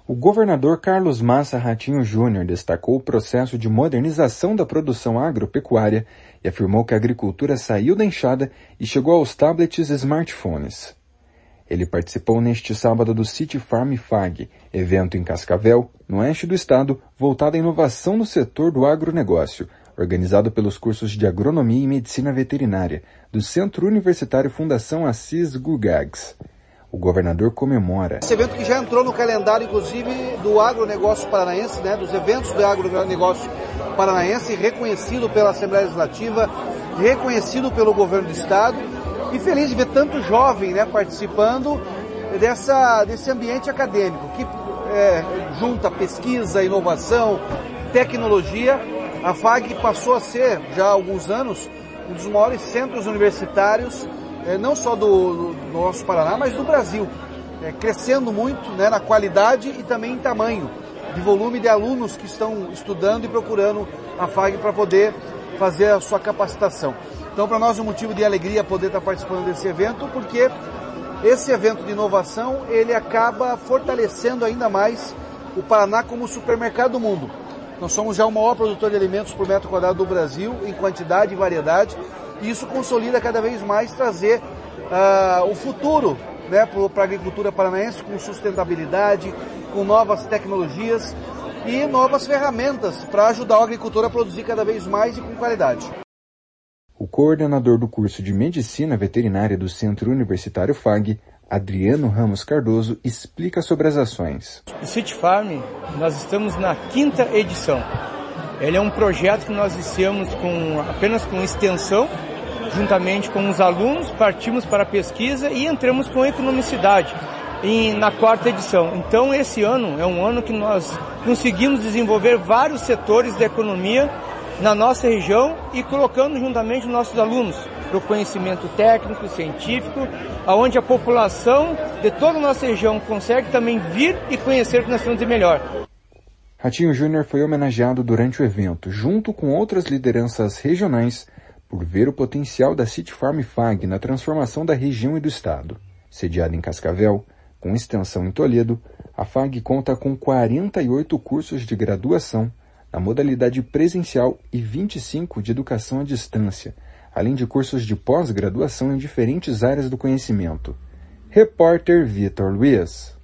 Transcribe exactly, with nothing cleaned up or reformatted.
O governador Carlos Massa Ratinho Júnior destacou o processo de modernização da produção agropecuária e afirmou que a agricultura saiu da enxada e chegou aos tablets e smartphones. Ele participou neste sábado do City Farm F A G, evento em Cascavel, no oeste do estado, voltado à inovação no setor do agronegócio, organizado pelos cursos de Agronomia e Medicina Veterinária, do Centro Universitário Fundação Assis Gurgags. O governador comemora. Esse evento que já entrou no calendário, inclusive, do agronegócio paranaense, né, dos eventos do agronegócio paranaense, reconhecido pela Assembleia Legislativa, reconhecido pelo governo do estado, e feliz de ver tanto jovem, né, participando dessa, desse ambiente acadêmico, que é, junta pesquisa, inovação, tecnologia. A F A G passou a ser, já há alguns anos, um dos maiores centros universitários, não só do, do nosso Paraná, mas do Brasil, é, crescendo muito, né, na qualidade e também em tamanho, de volume de alunos que estão estudando e procurando a F A G para poder fazer a sua capacitação. Então, para nós é um motivo de alegria poder estar participando desse evento, porque esse evento de inovação, ele acaba fortalecendo ainda mais o Paraná como supermercado do mundo. Nós somos já o maior produtor de alimentos por metro quadrado do Brasil, em quantidade e variedade, e isso consolida cada vez mais trazer uh, o futuro, né, para a agricultura paranaense com sustentabilidade, com novas tecnologias e novas ferramentas para ajudar o agricultor a produzir cada vez mais e com qualidade. O coordenador do curso de Medicina Veterinária do Centro Universitário F A G, Adriano Ramos Cardoso, explica sobre as ações. O City Farm, nós estamos na quinta edição. Ele é um projeto que nós iniciamos com, apenas com extensão, juntamente com os alunos, partimos para a pesquisa e entramos com economicidade em, na quarta edição. Então, esse ano é um ano que nós conseguimos desenvolver vários setores da economia na nossa região e colocando juntamente os nossos alunos para o conhecimento técnico, científico, onde a população de toda a nossa região consegue também vir e conhecer o que nós temos de melhor. Ratinho Júnior foi homenageado durante o evento, junto com outras lideranças regionais, por ver o potencial da City Farm F A G na transformação da região e do estado. Sediada em Cascavel, com extensão em Toledo, a F A G conta com quarenta e oito cursos de graduação na modalidade presencial e vinte e cinco de educação à distância, além de cursos de pós-graduação em diferentes áreas do conhecimento. Repórter Vitor Luiz.